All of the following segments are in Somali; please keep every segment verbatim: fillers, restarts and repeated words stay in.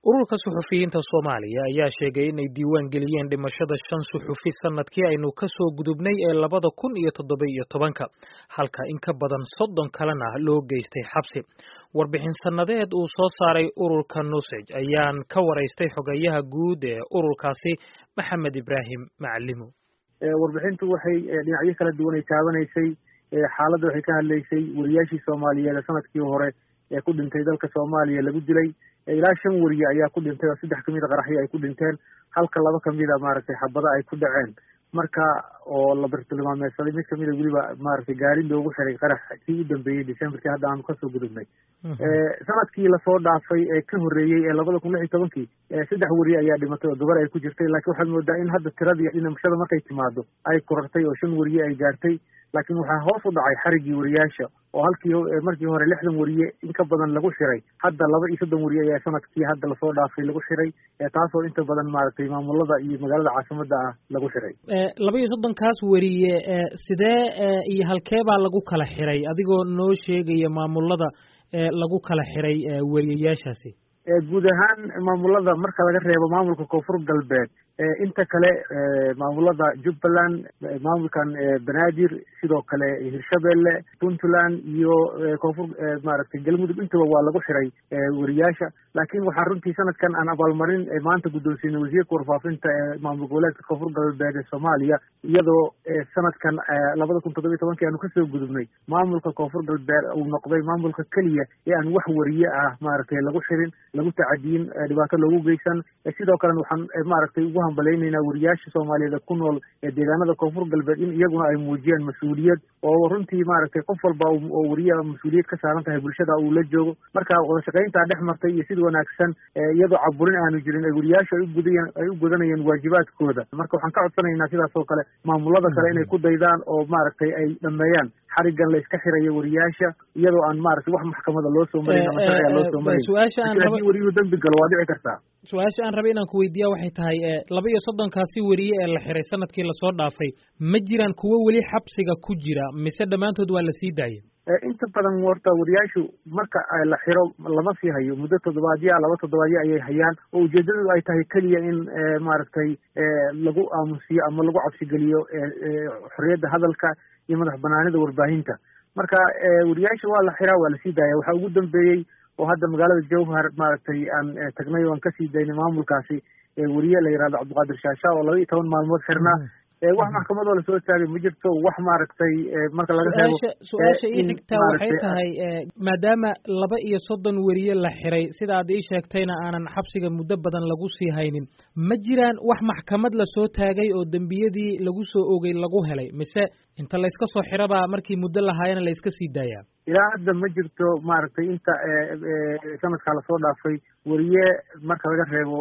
ururka suxufiyiinta Soomaaliya ayaa sheegay inay diiwaan geliyeen dhimashada shan suxufi sanadkii aynu ka soo gudubnay ee labada kun iyo toddoba iyo tobanka halka in ka badan soddon kalena loo geystay xabsi. Warbixin sanadeed uu soo saaray ururka Nusaj ayaan ka waraystay xogayaha guud ee ururkaasi Maxamed Ibraahim Macalimo. Warbixintu waxay dhinacyo kala duwan ay taabanaysay xaaladda waxay ka hadlaysay wariyaashii Soomaaliyeed sanadkii hore ee ku dhintay dalka Soomaaliya lagu dilay ilaa shan wariye ayaa ku dhintay oo saddex kamid ah qaraxyo ay ku dhinteen halka laba kamid ah maaragtay xabada ay ku dhaceen marka oo la bartilmaameedsaday mid kamid ah waliba maaragtay gaari loogu xiray qarax kii u dambeeyay December-kii hadda aanu ka soo gudubnay sanadkii la soo dhaafay ee ka horeeyay ee labada kun iyo lix iyo tobankii saddex wariye ayaa dhimatay oo gabar ay ku jirtay laakiin waxaad moodaa in hadda tiradii dhimashada markay timaado ay korortay oo shan wariye ay gaartay laakiin waxaa hoos u dhacay xarigii wariyaasha oo halkii markii hore lixdan wariye in ka badan lagu xiray hadda laba iyo soddon wariye ayaa sanadkii hadda lasoo dhaafay lagu xiray taasoo inta badan maaragtay maamulada iyo magaalada caasimada ah lagu xiray laba iyo soddonkaas wariye sidee iyo halkee baa lagu kala xiray adigoo noo sheegaya maamulada lagu kala xiray wariyayaashaasi guud ahaan maamulada marka laga reebo maamulka koonfur galbeed inta kale maamulada Jubbaland maamulkan Banaadir sidoo kale Hirshabelle Puntland iyo koonfur maaragtay galmudug intaba waa lagu xiray wariyaasha laakiin waxaa runtii sanadkan aan abaalmarin maanta guddoonsiinay wasiirka warfaafinta ee maamul goboleedka koonfur galbeed ee Soomaaliya iyadoo sanadkan labada kun toddoba iyo tobankii aanu kasoo gudubnay maamulka koonfur galbeed uu noqday maamulka keliya ee aan wax wariye ah maaragtay lagu xirin lagu tacadiin dhibaato loogu geysan sidoo kale waxaan maaragtay ugu hambaleynaynaa wariyaasha Soomaaliyeed ku nool ee deegaanada koonfur galbeed in iyaguna ay muujiyaan mas'uuliyad oo runtii maaragtay qof walba oo wariyaha mas'uuliyad ka saaran tahay bulshada uu la joogo marka wada shaqaynta dhex martay iyo sida wanaagsan iyadoo caburin aanu jirin ay wariyaasha ay u gudayaan ay u gudanayaan waajibaadkooda marka waxaan ka codsanaynaa sidaas oo kale maamulada kale inay ku daydaan oo maaragtay ay dhameeyaan xarigan la iska xirayo wariyaasha iyadoo aan maaragtay wax maxkamada loo soo marin ama sharciga loo soo marin su'aasha aan rabo wariyo dambi gal waa dhici kartaa su'aasha aan rabay inaan ku weydiiyo waxay tahay laba iyo soddonkaasi wariye ee la xiray sanadkii la soo dhaafay ma jiraan kuwo weli xabsiga ku jira mise dhammaantood waa la sii daayay inta badan horta wariyaashu marka la xiro lama sii hayo muddo toddobaadyo laba toddobaadyo ayay hayaan oo ujeedadu ay tahay keliya in maaragtay lagu aamusiyo ama lagu cabsigeliyo xorriyadda hadalka iyo madax banaanida warbaahinta marka wariyaasha waa la xiraa waa la sii daaya waxaa ugu dambeeyey oo hadda magaalada Jowhar maaragtay aan tagnay oo aan kasii daynay maamulkaasi wariye la yiraahdo Cabdiqaadir Shaasha oo laba iyo toban maalmood xirnaa wax maxkamadoo la soo taagay ma jirto wax maaragtay marka laga reebo su'aasha ii xigtaa waxay tahay maadaama laba iyo soddon wariye la xiray sida aad ii sheegtayna aanan xabsiga muddo badan lagu sii haynin ma jiraan wax maxkamad la soo taagay oo dembiyadii lagu soo oogay lagu helay mise inta la iska soo xiraba markii muddo lahaayana la iska sii daayaa ilaa hadda ma jirto maaragtay inta sanadkaa lasoo dhaafay wariye marka laga reebo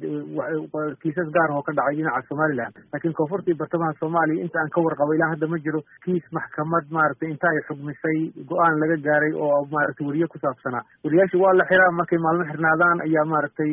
kiisas gaar oo ka dhacay dhinaca Somaliland laakiin koonfurtii bartamaha Soomaaliya inta aan ka warqabo ilaa hadda ma jiro kiis maxkamad maaragtay inta ay xugmisay go'aan laga gaaray oo maaragtay wariye ku saabsanaa wariyaashu waa la xiraa markay maalmo xirnaadaan ayaa maaragtay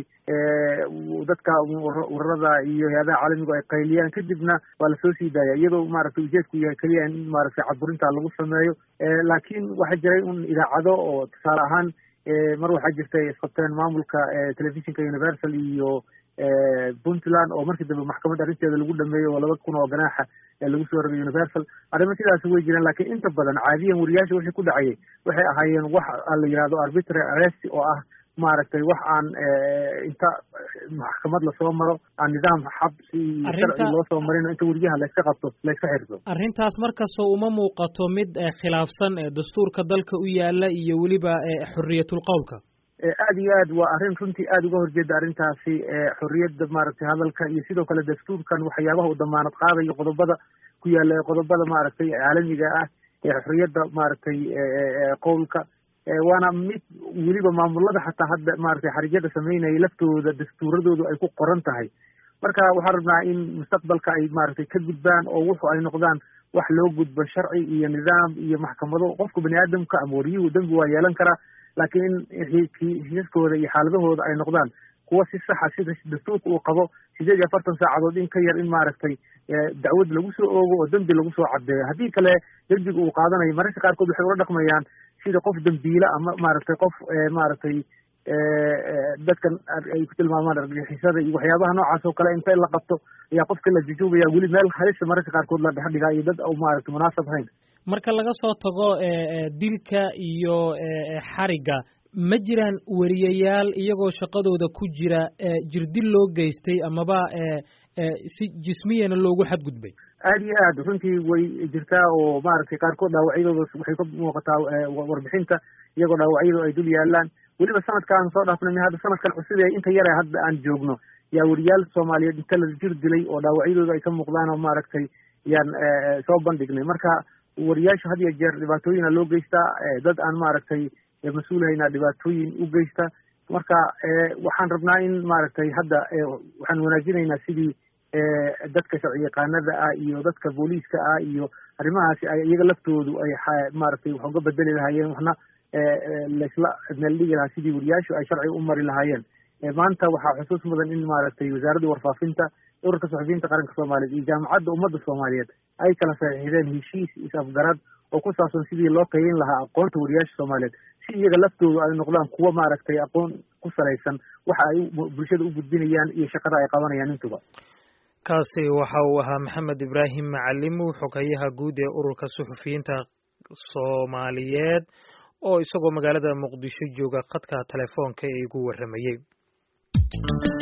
dadka ururada iyo hay'adaha caalamiga ay qayliyaan kadibna waa la soo sii daaya iyadoo maaragtay ujeedku yahay kaliya in maaragtay caburinta lagu sameeyo laakiin waxa jiray un idaacado oo tusaale ahaan mar waxaa jirtay isqabteen maamulka telefishinka Universal iyo Puntland oo markii dambe maxkamad arrinteeda lagu dhameeyay oo laba kun oo ganaaxa lagu soo rogay Universal arrimo sidaas way jiraan laakiin inta badan caadiyan wariyaasha wixii ku dhacay waxay ahaayeen wax la yiraahdo arbitrary arrest oo ah maaragtay wax aan inta maxkamad la soo maro aan nidaam xabsi sharci loo soo marin inta wariyaha la iska qabto la iska xirto arrintaas markasoo uma muuqato mid khilaafsan dastuurka dalka u yaala iyo weliba xorriyatul qowlka aad iyo aad waa arrin runtii aad uga horjeeda arrintaasi xorriyadda maaragtay hadalka iyo sidoo kale dastuurkan waxyaabaha uu damaanad qaadayo qodobada ku yaala qodobada maaragtay caalamiga ah ee xorriyadda maaragtay qowlka waana mid weliba maamulada xataa hadda maaragtay xarigyada sameynaya laftooda dastuuradoodu ay ku qoran tahay marka waxaan rabnaa in mustaqbalka ay maaragtay ka gudbaan oo wuxu ay noqdaan wax loo gudbo sharci iyo nidaam iyo maxkamado qofka bani aadamka ama wariyuhu dambi waa yeelan karaa laakiin in kiisaskooda iyo xaaladahooda ay noqdaan kuwa si saxa sida dastuurka uu qabo sideed iyo afartan saacadood in ka yar in maaragtay dacwad lagu soo oogo oo dambi lagu soo cadeeyo haddii kale dembiga uu qaadanayo mararka qaarkood waxay ula dhaqmayaan sida qof dambiile ama maaragtay qof maaragtay dadkan ay ku tilmaamaan argagixisada iyo waxyaabaha noocaas oo kale inta la qabto ayaa qofka la jujuubaya weli meel halisa mararka qaarkood la dhex dhigaa iyo dad u maaragtay munaasab ahayn. marka laga soo tago dilka iyo xariga ma jiraan wariyayaal iyagoo shaqadooda ku jira jirdil loo geystay amaba si jismiyana loogu xadgudbay? aad iyo aad runtii way jirtaa oo maaragtay qaarkood dhaawacyadooda waxay ka muuqataa warbixinta iyagoo dhaawacyadu ay dul yaalaan. weliba sanadkaan soo dhaafnay hadda sanadkan cusub ee inta yar ee hadda aan joogno yaa wariyaal Soomaaliyeed inta la jir dilay oo dhaawacyadooda ay ka muuqdaan oo maaragtay yaan soo bandhignay. marka wariyaasha had iyo jeer dhibaatooyin loo geystaa, dad aan maaragtay mas-uulahayna dhibaatooyin u geysta. marka waxaan rabnaa in maaragtay hadda waxaan wanaajinaynaa sidii dadka sharci yaqaanada ah iyo dadka booliiska ah iyo arrimahaasi ay iyaga laftoodu ay maaragtay wax uga bedeli lahaayeen, waxna laisla meel dhigi lahaa sidii wariyaashu ay sharci u mari lahaayeen. maanta waxaa xusuus mudan in maaragtay wasaaradda warfaafinta, ururka saxufiyiinta qaranka Soomaaliyeed iyo jaamacadda ummadda Soomaaliyeed ay kala saxiixdeen heshiis is-afgarad oo ku saabsan sidii loo qiimeyn lahaa aqoonta wariyaasha Soomaaliyeed si iyaga laftoodu ay noqdaan kuwa maaragtay aqoon ku salaysan waxa ay bulshada u gudbinayaan iyo shaqada ay qabanayaan intuba. kaasi waxa uu ahaa Maxamed Ibraahim Macallim, xogayaha guud ee ururka saxufiyiinta Soomaaliyeed oo isagoo magaalada Muqdisho jooga khadka telefoonka ee igu waramayay.